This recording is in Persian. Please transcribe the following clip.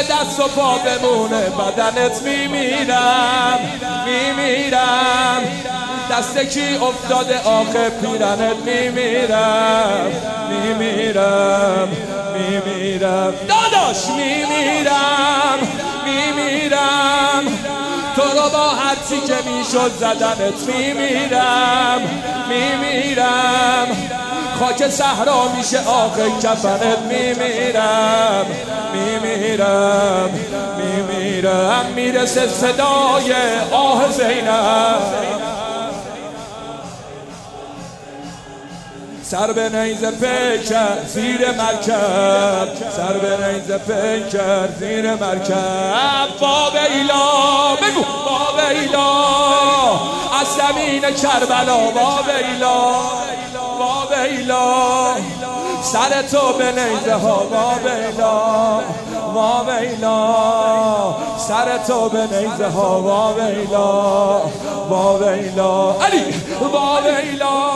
دست و پا بمونه بدنت میمیرم میمیرم دست کی افتاده آخه پیرنت میمیرم میمیرم میمیرم داداش میمیرم میمیرم تو رو با هرچی که میشد زدنت میمیرم میمیرم خاک صحرا میشه آخه کفنت میمیرم میمیرم میمیرم میرسه صدای آه زینب سر به نیزه پیکر زیر مرکب سر به نیزه پیکر زیر مرکب باب ایلا بگو باب ایلا از زمین کربلا باب ایلا باب ایلا سر تو به نیزه ها باب ایلا باب ایلا سر تو به نیزه ها باب ایلا باب ایلا علی باب ایلا